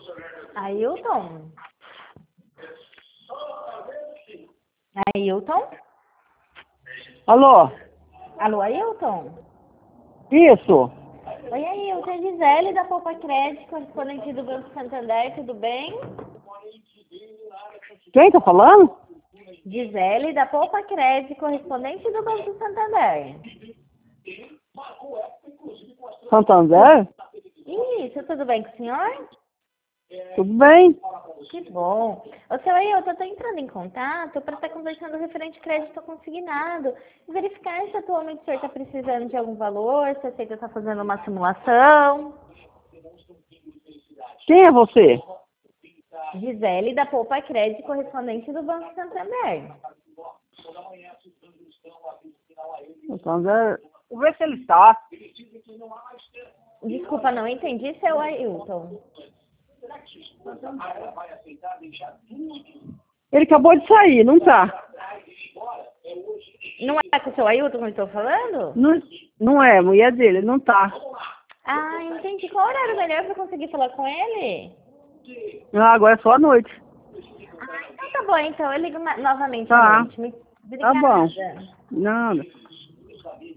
Ailton? Ailton? Alô? Alô, Ailton? Isso. Oi, Ailton, é Gisele da Poupa Crédito, correspondente do Banco Santander, tudo bem? Quem tá falando? Gisele da Poupa Crédito, correspondente do Banco Santander. Santander? Isso, tudo bem com o senhor? Tudo bem? Que bom. Ô, seu Ailton, eu tô entrando em contato para estar conversando referente crédito consignado e verificar se atualmente o senhor está precisando de algum valor, se a Seita está fazendo uma simulação. Quem é você? Gisele da Poupa Crédito, correspondente do Banco Santander. Santander. Vou ver se ele está. Desculpa, não entendi, seu Ailton. Ele acabou de sair, não tá? Não é com o seu Ailton que eu estou falando? Não é, mulher dele, não tá. Ah, entendi. Qual horário melhor para conseguir falar com ele? Ah, agora é só à noite. Ah, então tá bom, então eu ligo novamente Tá. à noite. Obrigada. Tá bom. Nada.